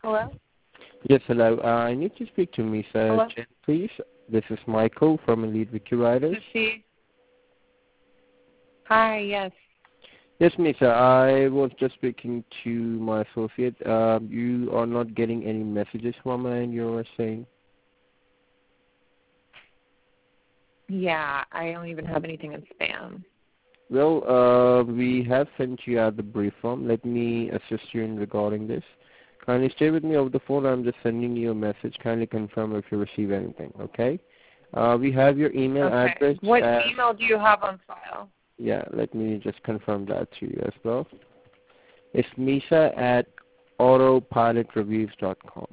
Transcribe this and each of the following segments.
Hello? Yes, hello. I need to speak to Misa Hello? Chen, please. This is Michael from Elite Wiki Writers. Is she? Hi, yes. Yes, Misa, I was just speaking to my associate. You are not getting any messages from her, and you were saying? Yeah, I don't even have anything in spam. Well, we have sent you out the brief form. Let me assist you in regarding this. Kindly stay with me over the phone. I'm just sending you a message. Kindly confirm if you receive anything, okay? We have your email address. What email do you have on file? Yeah, let me just confirm that to you as well. It's misa@autopilotreviews.com.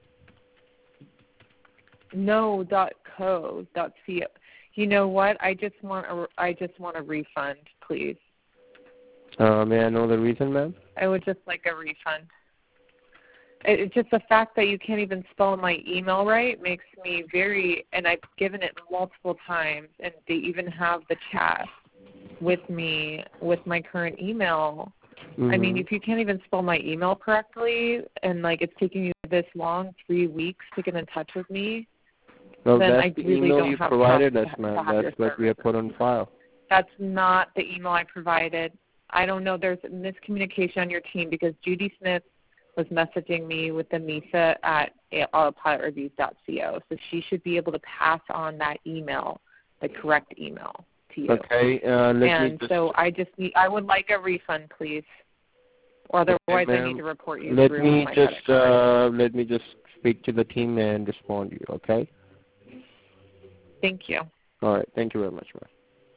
No, .co, .co. You know what? I just want a refund, please. May I know the reason, ma'am? I would just like a refund. It's just the fact that you can't even spell my email right makes me and I've given it multiple times, and they even have the chat with me with my current email. Mm-hmm. I mean, if you can't even spell my email correctly and, it's taking you this long, 3 weeks to get in touch with me, well, then that's I the really email don't you have provided us, trust ma'am. to have That's your what we have put on file. That's not the email I provided. I don't know. There's miscommunication on your team because Judy Smith was messaging me with the Misa at autopilotreviews.co, so she should be able to pass on that email, the correct email, to you. Okay, so I would like a refund, please, or otherwise I need to report you let through me my just credit card. let me just speak to the team and respond to you. Okay. Thank you. All right. Thank you very much, ma'am.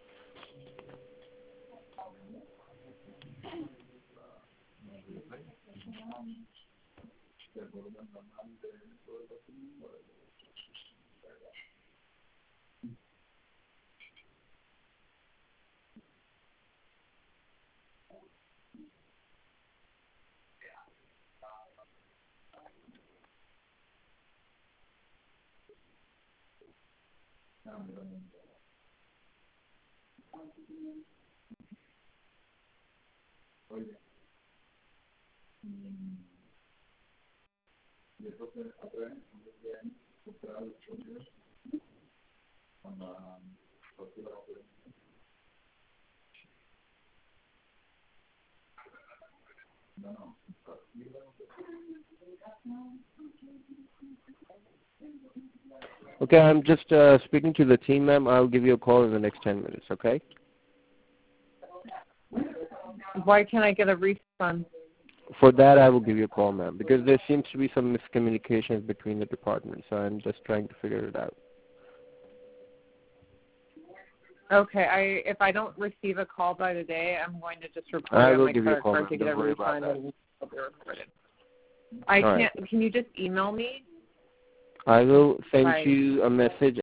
Okay, I'm just speaking to the team, ma'am. I'll give you a call in the next 10 minutes, okay? Why can't I get a refund? For that, I will give you a call, ma'am, because there seems to be some miscommunications between the departments, so I'm just trying to figure it out. Okay, if I don't receive a call by today, I'm going to just report I it on will my give you a credit call, card ma'am. to get a Don't worry about refund, that. and it'll be reported. All right. Can you just email me? I will send Bye. you a message